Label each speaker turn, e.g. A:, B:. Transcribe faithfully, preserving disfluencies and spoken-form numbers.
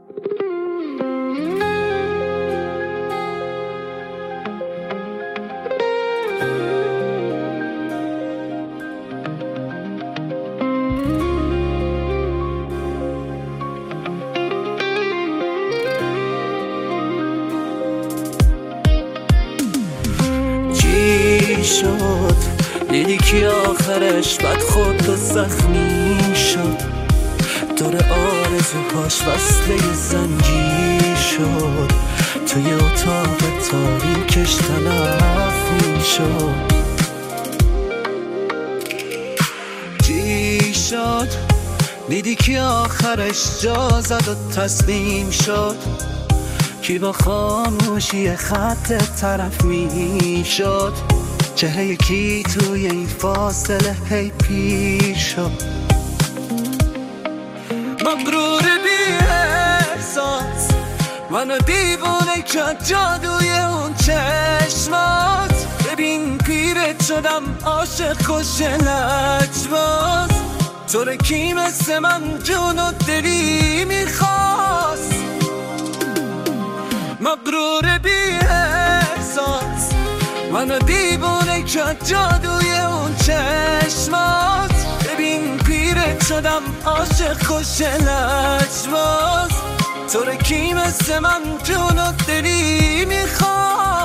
A: شد دیدی که آخرش بد خود و زخمی شد، دور آرزوهاش وصله زنجیر شد، توی اتاق تاریکش تلف می شد. چی شد دیدی که آخرش جا زد و تسلیم شد، کی با خاموشی خط طرف می شد، چه یکی توی این فاصله هی پیر شد. مغرور بی احساس منو دیوونه کرد جادوی اون چشمات، ببین پیرت شدم عاشق خوش لجباز، تو رو کی مثل من جون و دلی میخواست. مغرور بی احساس منو دیوونه کرد جادوی اون چشمات، ببین پیرت شدم عاشق خوش لجباز، تو رو کی مثل من جون و دلی میخواد.